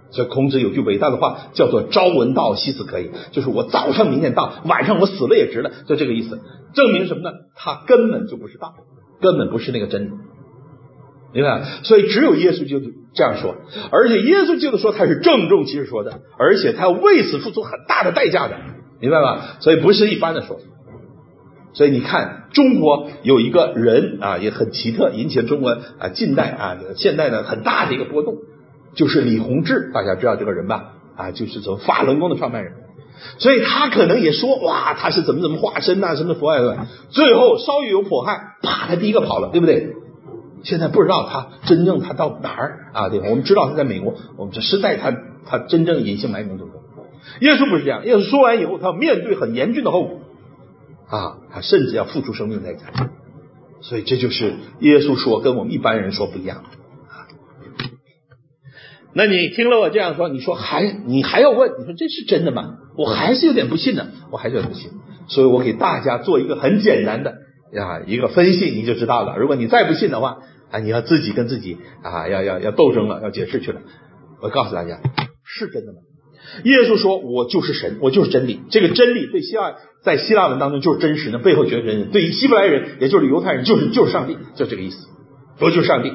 所以孔子有句伟大的话叫做朝闻道夕死可矣，就是我早上明天到，晚上我死了也值了，就这个意思。证明什么呢？他根本就不是道，根本不是那个真理，明白？所以只有耶稣就这样说，而且耶稣就是说他是郑重其事说的，而且他要为此付出很大的代价的，明白吧？所以不是一般的说。所以你看中国有一个人啊，也很奇特，引起了中国啊近代啊现代的很大的一个波动，就是李洪志，大家知道这个人吧？啊，就是从法轮功的创办人。所以他可能也说，哇，他是怎么怎么化身呐、啊，什么佛啊，最后稍有迫害，啪，他第一个跑了，对不对？现在不知道他真正他到哪儿啊？对吧？我们知道他在美国，我们这实在他他真正隐姓埋名中。耶稣不是这样，耶稣说完以后，他要面对很严峻的后果啊，他甚至要付出生命代价。所以这就是耶稣说跟我们一般人说不一样。那你听了我这样说，你说还你还要问，你说这是真的吗？我还是有点不信呢，我还是有点不信。所以我给大家做一个很简单的啊一个分析，你就知道了。如果你再不信的话啊，你要自己跟自己啊要要要斗争了，要解释去了。我告诉大家，是真的吗？耶稣说我就是神，我就是真理。这个真理对希腊在希腊文当中就是真实的，背后觉得真实。对于希伯来人，也就是犹太人，就是就是上帝，就这个意思，我就是上帝。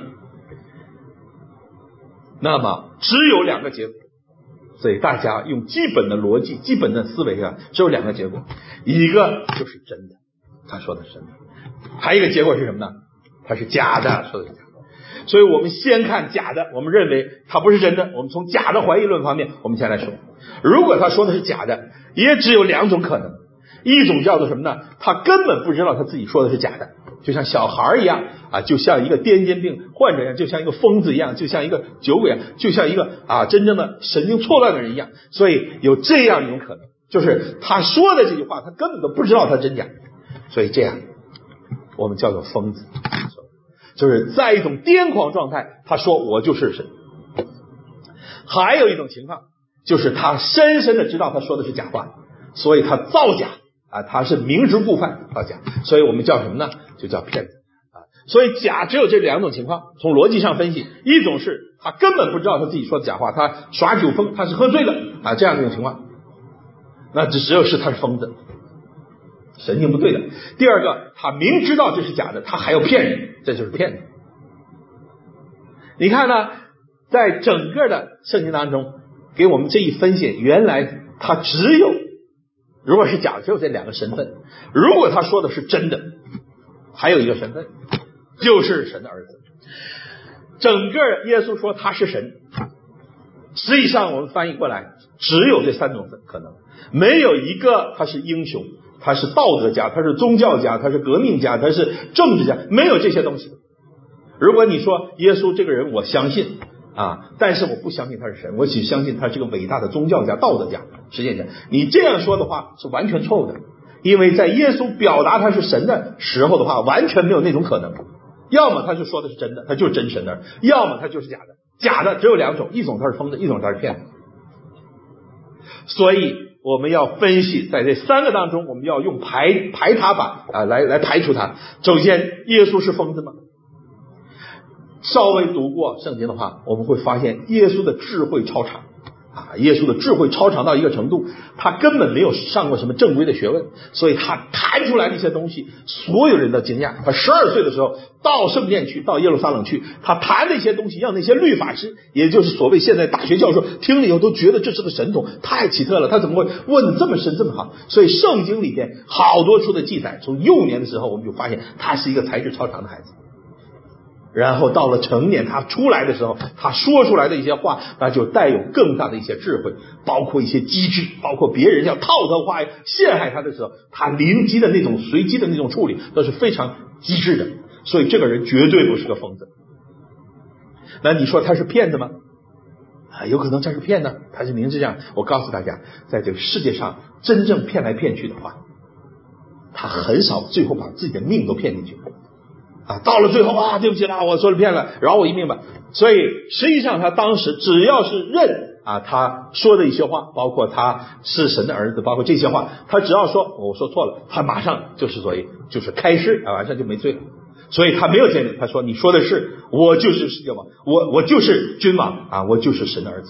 那么只有两个结果，所以大家用基本的逻辑、基本的思维啊，只有两个结果，一个就是真的，他说的是真的；还有一个结果是什么呢？他是假的，说的是假的。所以我们先看假的，我们认为他不是真的，我们从假的怀疑论方面，我们先来说，如果他说的是假的，也只有两种可能，一种叫做什么呢？他根本不知道他自己说的是假的，就像小孩一样啊，就像一个癫痫病患者一样，就像一个疯子一样，就像一个酒鬼一样，就像一个啊真正的神经错乱的人一样。所以有这样一种可能，就是他说的这句话他根本都不知道他真假，所以这样我们叫做疯子，就是在一种癫狂状态，他说我就是神。还有一种情况，就是他深深的知道他说的是假话，所以他造假啊，他是明知故犯造假，所以我们叫什么呢？就叫骗子啊。所以假只有这两种情况，从逻辑上分析，一种是他根本不知道他自己说的假话，他耍酒疯，他是喝醉了啊，这样一种情况，那只只有是他是疯子，神经不对的。第二个，他明知道这是假的，他还要骗人，这就是骗子。你看呢，在整个的圣经当中给我们这一分析，原来他只有如果是假的只有这两个身份，如果他说的是真的，还有一个身份就是神的儿子。整个耶稣说他是神，实际上我们翻译过来只有这三种可能，没有一个他是英雄，他是道德家，他是宗教家，他是革命家，他是政治家，没有这些东西。如果你说耶稣这个人我相信啊，但是我不相信他是神，我只相信他是个伟大的宗教家、道德家、实践家，你这样说的话是完全错误的。因为在耶稣表达他是神的时候的话，完全没有那种可能，要么他就说的是真的，他就是真神的，要么他就是假的。假的只有两种，一种他是疯子，一种他是骗子。所以我们要分析，在这三个当中，我们要用排排他法啊来来排除他。首先，耶稣是疯子吗？稍微读过圣经的话，我们会发现耶稣的智慧超常啊，耶稣的智慧超常到一个程度，他根本没有上过什么正规的学问，所以他谈出来的一些东西，所有人都惊讶。他十二岁的时候到圣殿去，到耶路撒冷去，他谈的一些东西，让那些律法师，也就是所谓现在大学教授听了以后都觉得这是个神童，太奇特了，他怎么会问得这么深这么好？所以圣经里边好多处的记载，从幼年的时候我们就发现他是一个才智超常的孩子。然后到了成年，他出来的时候，他说出来的一些话，那就带有更大的一些智慧，包括一些机智，包括别人要套他话陷害他的时候，他灵机的那种随机的那种处理都是非常机智的。所以这个人绝对不是个疯子。那你说他是骗子吗？啊，有可能他是骗子，他是明知这样。我告诉大家，在这个世界上真正骗来骗去的话，他很少最后把自己的命都骗进去啊，到了最后啊，对不起啦，我说了骗了，饶我一命吧。所以实际上他当时只要是认啊，他说的一些话，包括他是神的儿子，包括这些话，他只要说我说错了，他马上就是所谓就是开释啊，马上就没罪了。所以他没有鉴定，他说你说的是我就是世界王，我我就是君王啊，我就是神的儿子。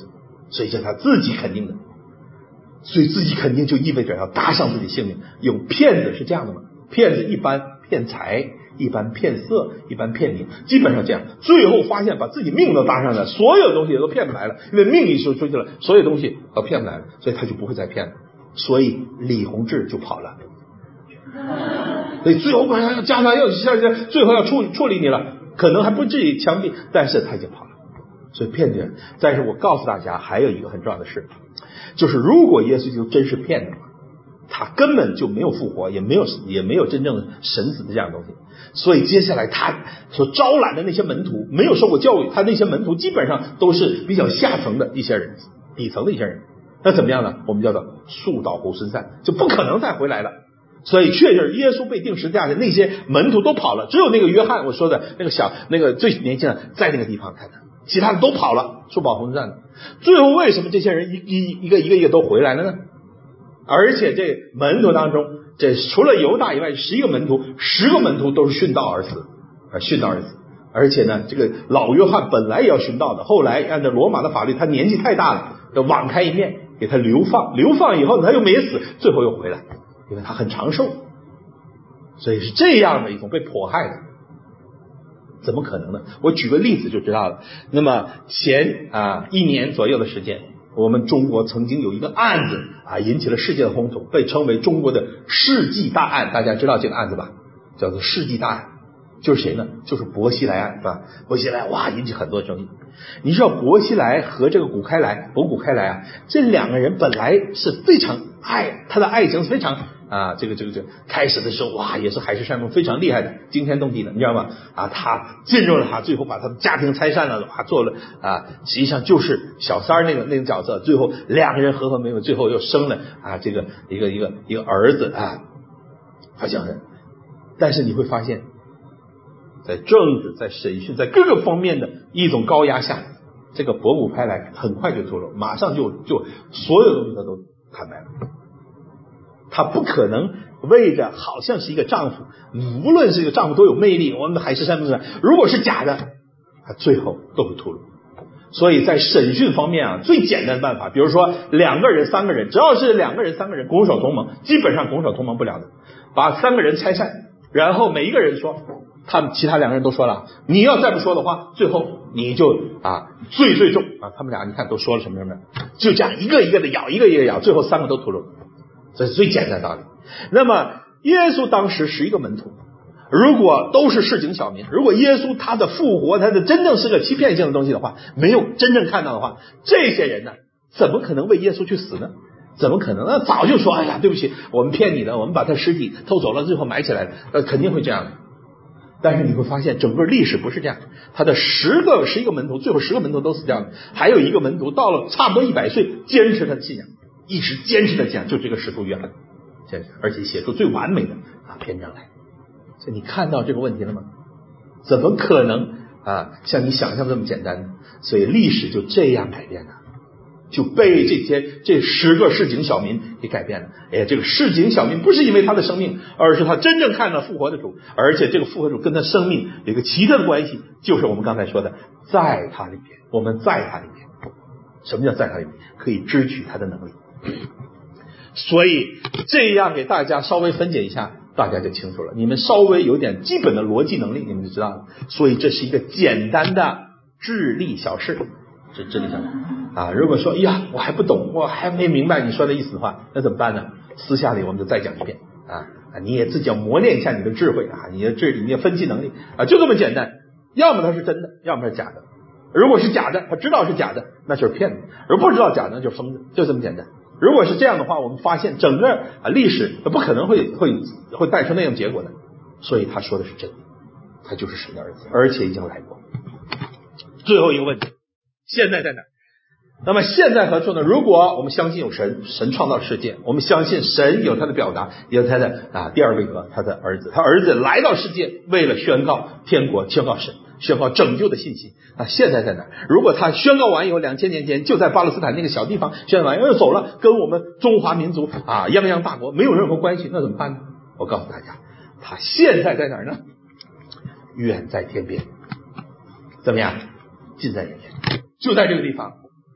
所以叫他自己肯定的。所以自己肯定就意味着要搭上自己性命。有骗子是这样的吗？骗子一般骗财，一般骗色，一般骗名，基本上这样。最后发现把自己命都搭上了，所有东西都骗不来了，因为命一说出去了，所有东西都骗不来了，所以他就不会再骗了。所以李洪志就跑了。所以最后把他加上要最后要处处理你了，可能还不至于枪毙，但是他已经跑了。所以骗子，但是我告诉大家还有一个很重要的事，就是如果耶稣基督真是骗子，他根本就没有复活，也没有也没有真正神子的这样的东西。所以接下来他所招揽的那些门徒没有受过教育，他那些门徒基本上都是比较下层的一些人，底层的一些人。那怎么样呢？我们叫做树倒猢狲散，就不可能再回来了。所以确实耶稣被钉十字架的那些门徒都跑了，只有那个约翰，我说的那个小那个最年轻的在那个地方看的，其他的都跑了，树倒猢狲散的。最后为什么这些人一一一个一个一个都回来了呢？而且这门徒当中，这除了犹大以外，十一个门徒，十个门徒都是殉道而死，啊，殉道而死。而且呢，这个老约翰本来也要殉道的，后来按照罗马的法律，他年纪太大了，要网开一面，给他流放。流放以后他又没死，最后又回来，因为他很长寿，所以是这样的一种被迫害的。怎么可能呢？我举个例子就知道了。那么前啊一年左右的时间，我们中国曾经有一个案子啊，引起了世界的轰动，被称为中国的世纪大案。大家知道这个案子吧？叫做世纪大案。就是谁呢？就是薄熙来案，是吧？薄熙来哇，引起很多争议。你知道薄熙来和这个谷开来，博古开来啊，这两个人本来是非常爱，他的爱情非常啊，这个这个这个开始的时候哇，也是海誓山盟，非常厉害的，惊天动地的，你知道吗？啊，他进入了他，最后把他的家庭拆散了，哇，做了啊，实际上就是小三儿那个那个角色，最后两个人和和美美，最后又生了啊，这个一个一个一个儿子啊，好像是，但是你会发现。在政治、在审讯、在各个方面的一种高压下，这个博古开来很快就脱落，马上就就所有东西他都坦白了。他不可能为着好像是一个丈夫，无论是一个丈夫都有魅力，我们的海誓山盟，如果是假的，他最后都会脱落。所以在审讯方面啊，最简单的办法，比如说两个人、三个人，只要是两个人、三个人拱手同盟，基本上拱手同盟不了的，把三个人拆散，然后每一个人说。他们其他两个人都说了，你要再不说的话，最后你就啊罪最重啊！他们俩你看都说了什么什么，就这样一个一个的咬，一个一个咬，最后三个都吐露，这是最简单的道理。那么耶稣当时十一个门徒，如果都是市井小民，如果耶稣他的复活，他的真正是个欺骗性的东西的话，没有真正看到的话，这些人呢，怎么可能为耶稣去死呢？怎么可能？那早就说，哎呀，对不起，我们骗你的，我们把他尸体偷走了，最后埋起来了，呃，肯定会这样的。但是你会发现整个历史不是这样，他的十个十一个门徒，最后十个门徒都死掉了，还有一个门徒到了差不多一百岁，坚持他的信仰，一直坚持的信仰，就这个使徒约翰，而且写出最完美的啊篇章来。所以你看到这个问题了吗？怎么可能啊像你想象这么简单？所以历史就这样改变了，就被这些这十个市井小民给改变了。哎，这个市井小民不是因为他的生命，而是他真正看到复活的主，而且这个复活主跟他生命有一个奇特的关系，就是我们刚才说的，在他里边，我们在他里边。什么叫在他里边？可以支取他的能力。所以这样给大家稍微分解一下，大家就清楚了。你们稍微有点基本的逻辑能力，你们就知道了。所以这是一个简单的智力小事。这智力上啊，如果说哎呀我还不懂，我还没明白你说的意思的话，那怎么办呢？私下里我们就再讲一遍啊，你也自己要磨练一下你的智慧啊，你的智力、你的分析能力啊，就这么简单。要么它是真的，要么它是假的。如果是假的，他知道是假的，那就是骗子；而不知道假的，那就是疯子，就这么简单。如果是这样的话，我们发现整个啊历史不可能会会会带出那样结果的。所以他说的是真的，他就是神的儿子，而且已经来过。最后一个问题。现在在哪？那么现在何处呢？如果我们相信有神，神创造世界，我们相信神有他的表达，有他的啊第二位格，他的儿子，他儿子来到世界，为了宣告天国，宣告神，宣告拯救的信息。那现在在哪？如果他宣告完以后，两千年前就在巴勒斯坦那个小地方宣告完又走了，跟我们中华民族啊泱泱大国没有任何关系，那怎么办呢？我告诉大家，他现在在哪儿呢？远在天边。怎么样？近在眼前。就在这个地方，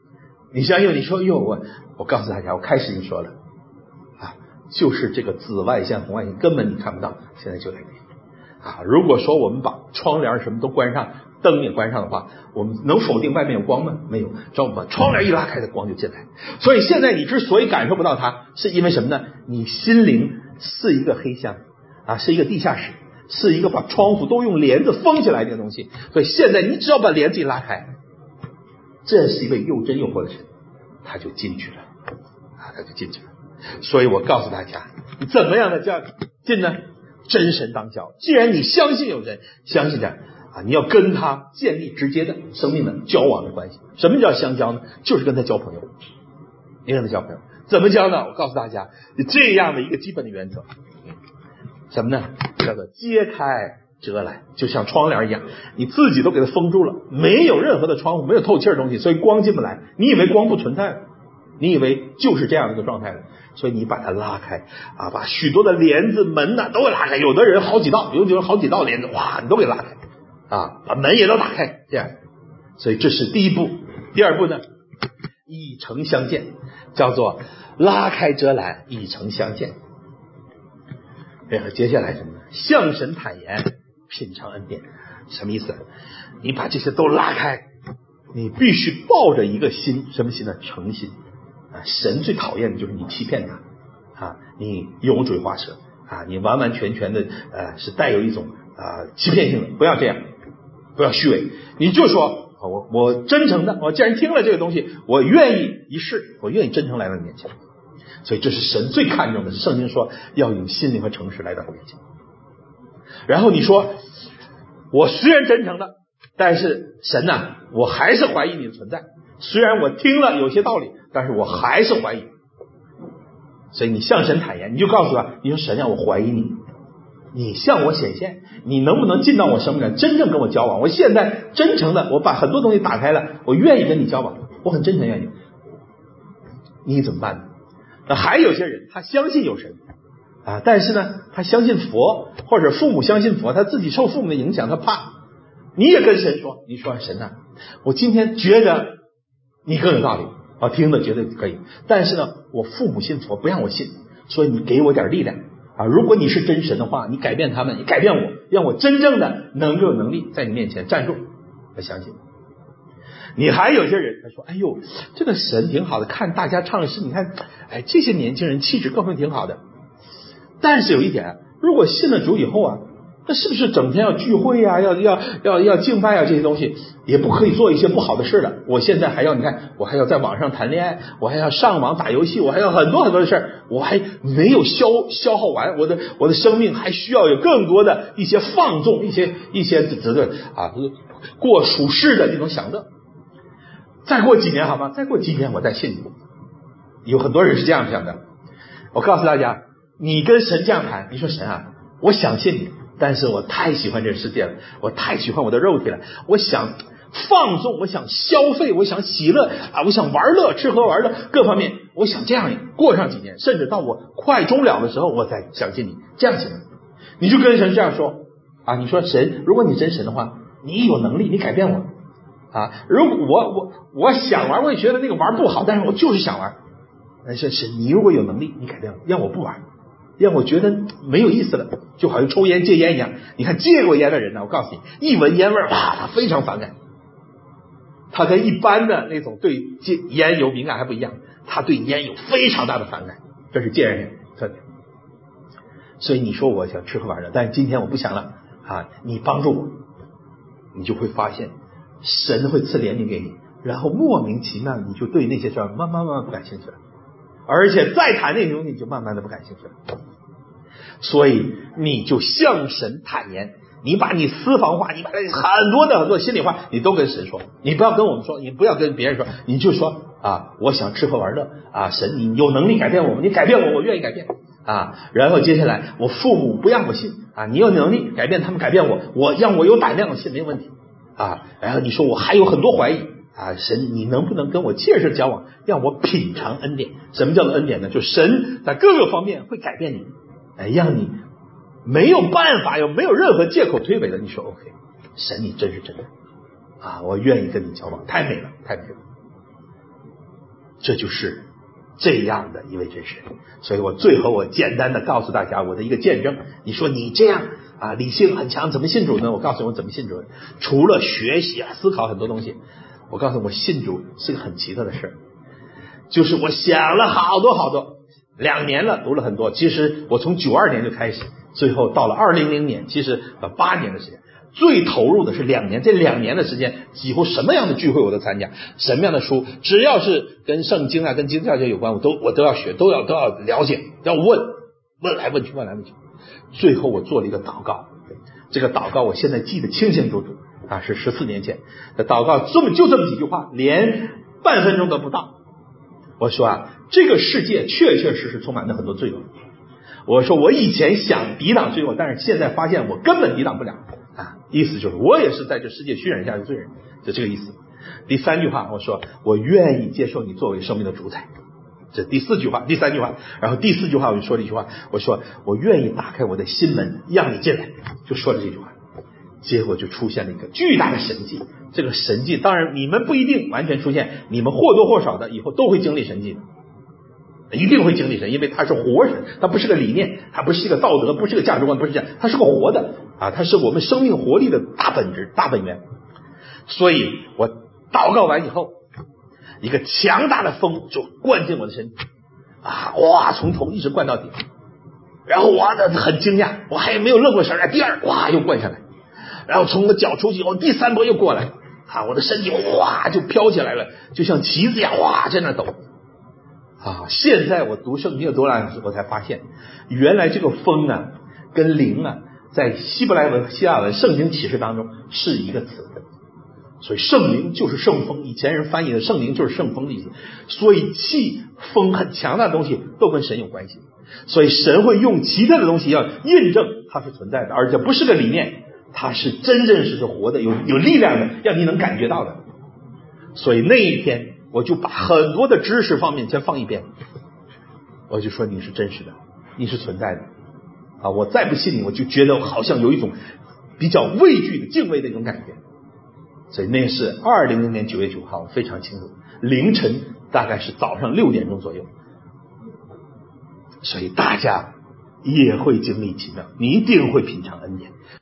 你相信？你说哟，我我告诉大家，我开始已经说了啊，就是这个紫外线、红外线根本你看不到，现在就在这里啊。如果说我们把窗帘什么都关上，灯也关上的话，我们能否定外面有光吗？没有，只要我们把窗帘一拉开，的光就进来。所以现在你之所以感受不到它，是因为什么呢？你心灵是一个黑箱啊，是一个地下室，是一个把窗户都用帘子封起来的东西。所以现在你只要把帘子一拉开，这是一位又真又活的神，他就进去了啊，他就进去了。所以我告诉大家，你怎么样的叫进呢？真神当交。既然你相信有人，相信这啊，你要跟他建立直接的生命的交往的关系。什么叫相交呢？就是跟他交朋友。你跟他交朋友怎么交呢？我告诉大家这样的一个基本的原则，什么呢？叫做揭开遮拦，就像窗帘一样，你自己都给它封住了，没有任何的窗户，没有透气的东西，所以光进不来。你以为光不存在，你以为就是这样的一个状态了，所以你把它拉开啊，把许多的帘子门呢都给拉开，有的人好几道，有的人好几道帘子，哇，你都给拉开啊，把门也都打开，这样。所以这是第一步。第二步呢，以诚相见，叫做拉开遮拦，以诚相见。然后接下来什么呢？向神坦言，品尝恩典。什么意思？你把这些都拉开，你必须抱着一个心，什么心呢？诚心啊！神最讨厌的就是你欺骗他啊，你油嘴滑舌啊，你完完全全的呃是带有一种啊欺骗性的，不要这样，不要虚伪，你就说我我真诚的，我既然听了这个东西，我愿意一试，我愿意真诚来到你面前。所以这是神最看重的，圣经说要用心灵和诚实来到他面前。然后你说我虽然真诚的，但是神呐、啊，我还是怀疑你的存在。虽然我听了有些道理，但是我还是怀疑。所以你向神坦言，你就告诉他，你说神啊，我怀疑你，你向我显现，你能不能进到我生命里，真正跟我交往？我现在真诚的，我把很多东西打开了，我愿意跟你交往，我很真诚愿意。你怎么办呢？那还有些人他相信有神啊，但是呢他相信佛，或者父母相信佛，他自己受父母的影响，他怕。你也跟神说，你说神啊，我今天觉得你更有道理啊，听的觉得可以，但是呢我父母信佛不让我信，所以你给我点力量啊！如果你是真神的话，你改变他们，你改变我，让我真正的能够有能力在你面前站住。我相信你。还有些人他说，哎呦，这个神挺好的，看大家唱诗，你看哎，这些年轻人气质各方面挺好的，但是有一点，如果信了主以后啊，那是不是整天要聚会啊，要要要要敬拜啊，这些东西也不可以做一些不好的事了。我现在还要，你看我还要在网上谈恋爱，我还要上网打游戏，我还要很多很多的事儿，我还没有消消耗完我的我的生命，还需要有更多的一些放纵，一些一些这个啊过属世的这种享乐。再过几年好吗？再过几年我再信你。有很多人是这样想的。我告诉大家，你跟神这样谈，你说神啊，我想信你，但是我太喜欢这个世界了，我太喜欢我的肉体了，我想放纵，我想消费，我想喜乐啊，我想玩乐，吃喝玩乐各方面，我想这样过上几年，甚至到我快终了的时候我再相信你，这样行吗？你就跟神这样说啊，你说神，如果你真神的话，你有能力，你改变我啊！如果我我我想玩，我也觉得那个玩不好，但是我就是想玩。那是是你如果有能力，你改变我，让我不玩，让我觉得没有意思了，就好像抽烟戒烟一样。你看戒过烟的人呢，我告诉你，一闻烟味儿，哇，他非常反感。他跟一般的那种对戒烟有敏感还不一样，他对烟有非常大的反感，这是戒烟人特点。所以你说我想吃喝玩乐，但是今天我不想了啊，你帮助我，你就会发现神会赐怜悯给你，然后莫名其妙你就对那些事儿慢慢慢慢不感兴趣了，而且再谈那些东西你就慢慢的不感兴趣了。所以你就向神坦言，你把你私房话，你把很多的很多心里话你都跟神说，你不要跟我们说，你不要跟别人说，你就说啊，我想吃喝玩乐啊，神你有能力改变我们，你改变我，我愿意改变啊。然后接下来我父母不让我信啊，你有能力改变他们，改变我，我让我有胆量信没有问题啊。然后你说我还有很多怀疑啊，神你能不能跟我切实交往，让我品尝恩典。什么叫做恩典呢？就神在各个方面会改变你，哎，让你没有办法，有没有任何借口推诿的。你说 OK， 神你真是真的啊，我愿意跟你交往，太美了，太美了。 这就是这样的一位真神。所以我最后我简单的告诉大家我的一个见证。你说你这样啊理性很强，怎么信主呢？我告诉你我怎么信主。除了学习啊思考很多东西，我告诉你我信主是个很奇特的事，就是我想了好多好多，两年了读了很多。其实我从九二年就开始，最后到了二零零年，其实呃八年的时间，最投入的是两年。这两年的时间，几乎什么样的聚会我都参加，什么样的书，只要是跟圣经啊、跟基督教有关，我都我都要学，都要都要了解，要问，问来问去，问来问去。最后我做了一个祷告，这个祷告我现在记得清清楚楚啊，是十四年前的祷告，这么就这么几句话，连半分钟都不到。我说啊，这个世界确确实实充满了很多罪恶。我说我以前想抵挡罪恶，但是现在发现我根本抵挡不了啊，意思就是我也是在这世界渲染下的罪人，就这个意思。第三句话我说我愿意接受你作为生命的主宰，这第四句话。第三句话，然后第四句话我就说了一句话，我说我愿意打开我的心门让你进来，就说了这句话。结果就出现了一个巨大的神迹。这个神迹当然你们不一定完全出现，你们或多或少的以后都会经历神迹的，一定会经历神，因为它是活神，它不是个理念，它不是一个道德，不是个价值观，不是这样，它是个活的啊，它是我们生命活力的大本质、大本源。所以我祷告完以后，一个强大的风就灌进我的身体啊，哇，从头一直灌到底。然后我很惊讶，我还没有愣过神来，第二哇又灌下来，然后从我脚出去，我第三波又过来啊，我的身体哇就飘起来了，就像旗子一样哇在那抖啊。现在我读圣经有多少，我才发现原来这个风啊跟灵啊在希伯来文、希腊文、圣经启示当中是一个词。所以圣灵就是圣风，以前人翻译的圣灵就是圣风的意思。所以气风很强大的东西都跟神有关系，所以神会用奇特的东西要印证它是存在的，而且不是个理念，它是真正是活的，有有力量的，让你能感觉到的。所以那一天我就把很多的知识方面先放一边，我就说你是真实的，你是存在的啊！我再不信你，我就觉得好像有一种比较畏惧的敬畏的一种感觉。所以那是二零零年九月九号，非常清楚，凌晨大概是早上六点钟左右。所以大家也会经历奇妙，你一定会品尝恩典。